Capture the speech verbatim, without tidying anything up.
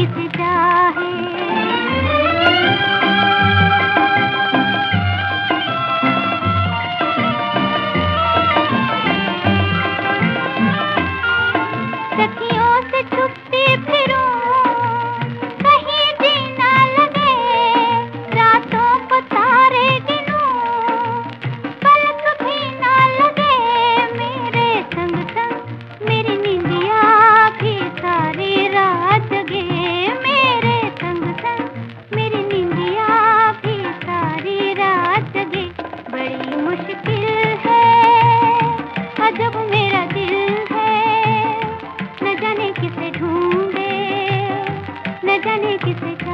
किसे चाहे। सखियों से छुपती फिरूं, कहीं जी ना लगे, रातों को तारे गिनूं, पलक भी ना लगे। मेरे संग संग मेरी नींदिया भी सारी रात जगे। मेरे संग संग मेरी नींदिया भी सारी रात जगे। बड़ी मुश्किल है अजब मेरा दिल है, न जाने किसे ढूंढे, न जाने किसे